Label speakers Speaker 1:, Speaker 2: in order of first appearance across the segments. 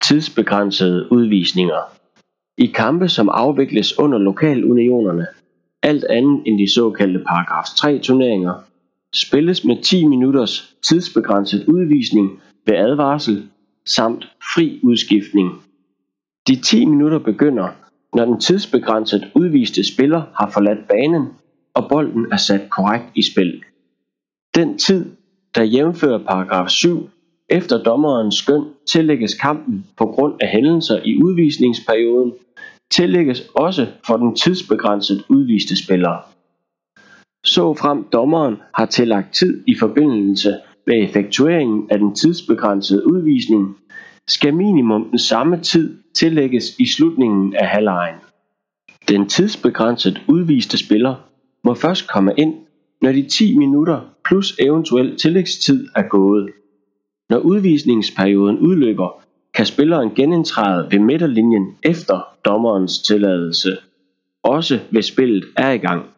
Speaker 1: tidsbegrænsede udvisninger. I kampe, som afvikles under lokalunionerne, alt andet end de såkaldte paragraf 3 turneringer, spilles med 10 minutters tidsbegrænset udvisning ved advarsel samt fri udskiftning. De 10 minutter begynder, når den tidsbegrænset udviste spiller har forladt banen, og bolden er sat korrekt i spil. Den tid, der jævnfører paragraf 7, efter dommerens skøn tillægges kampen på grund af hændelser i udvisningsperioden, tillægges også for den tidsbegrænset udviste spiller. Såfremt dommeren har tillagt tid i forbindelse med effektueringen af den tidsbegrænsede udvisning, skal minimum den samme tid tillægges i slutningen af halvlegen. Den tidsbegrænset udviste spiller må først komme ind, når de 10 minutter plus eventuel tillægstid er gået. Når udvisningsperioden udløber, kan spilleren genindtræde ved midterlinjen efter dommerens tilladelse, også hvis spillet er i gang.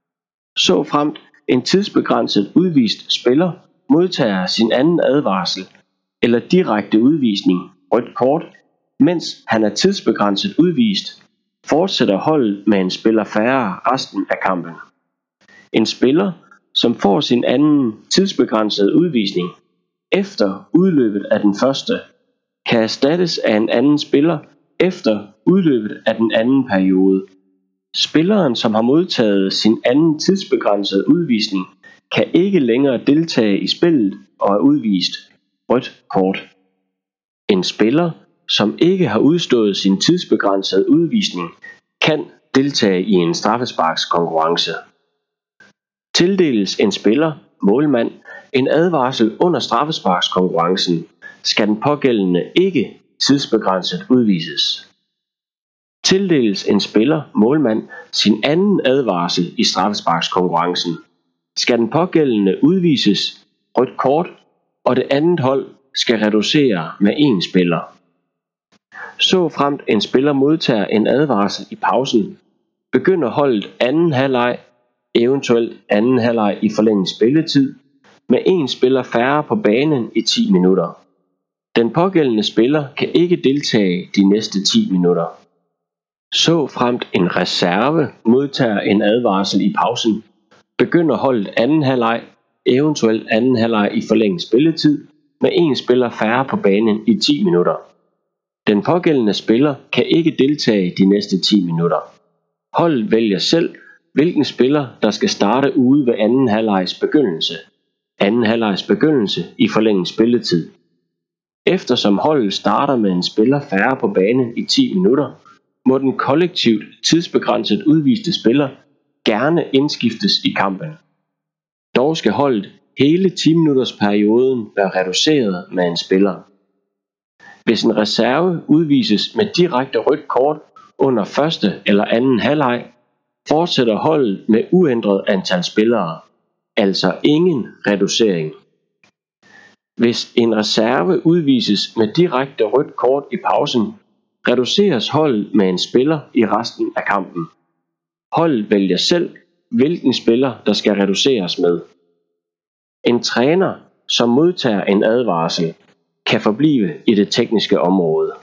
Speaker 1: Såfremt en tidsbegrænset udvist spiller modtager sin anden advarsel eller direkte udvisning, rødt kort, mens han er tidsbegrænset udvist, fortsætter holdet med en spiller færre resten af kampen. En spiller, som får sin anden tidsbegrænsede udvisning efter udløbet af den første, kan erstattes af en anden spiller efter udløbet af den anden periode. Spilleren, som har modtaget sin anden tidsbegrænsede udvisning, kan ikke længere deltage i spillet og er udvist, rødt kort. En spiller, som ikke har udstået sin tidsbegrænsede udvisning, kan deltage i en straffesparkskonkurrence. Tildeles en spiller, målmand, en advarsel under straffesparkskonkurrencen, skal den pågældende ikke tidsbegrænset udvises. Tildeles en spiller, målmand, sin anden advarsel i straffesparkskonkurrencen, skal den pågældende udvises, rødt kort, og det andet hold skal reducere med en spiller. Såfremt en spiller modtager en advarsel i pausen, begynder holdet anden halvleg, eventuelt anden halvleg i forlænget spilletid, med en spiller færre på banen i 10 minutter. Den pågældende spiller kan ikke deltage de næste 10 minutter. Såfremt en reserve modtager en advarsel i pausen, begynder holdet anden halvleg, eventuelt anden halvleg i forlænget spilletid, med en spiller færre på banen i 10 minutter. Den pågældende spiller kan ikke deltage de næste 10 minutter. Holdet vælger selv, hvilken spiller der skal starte ude ved anden halvlegs begyndelse. Anden halvlegs begyndelse i forlænget spilletid. Eftersom holdet starter med en spiller færre på banen i 10 minutter, må den kollektivt tidsbegrænset udviste spiller gerne indskiftes i kampen. Dog skal holdet hele 10 minutters perioden være reduceret med en spiller. Hvis en reserve udvises med direkte rødt kort under første eller anden halvleg, fortsætter holdet med uændret antal spillere, altså ingen reducering. Hvis en reserve udvises med direkte rødt kort i pausen, reduceres holdet med en spiller i resten af kampen. Holdet vælger selv, hvilken spiller der skal reduceres med. En træner, som modtager en advarsel, kan forblive i det tekniske område.